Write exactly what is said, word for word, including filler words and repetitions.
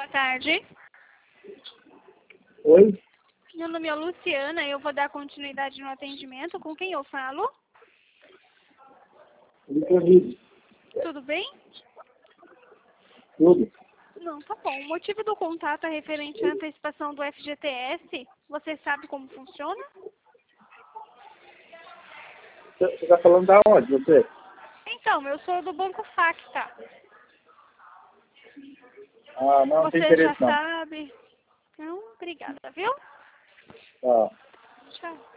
Boa tarde. Oi? Meu nome é Luciana, eu vou dar continuidade no atendimento. Com quem eu falo? Vitor. Tudo bem? Tudo. Não, tá bom. O motivo do contato é referente à antecipação do F G T S. Você sabe como funciona? Você está falando da onde, você? Então, eu sou do Banco Facta. Ah, não, não tem Você interesse já não. sabe. Então, obrigada, viu? Tá. Tchau.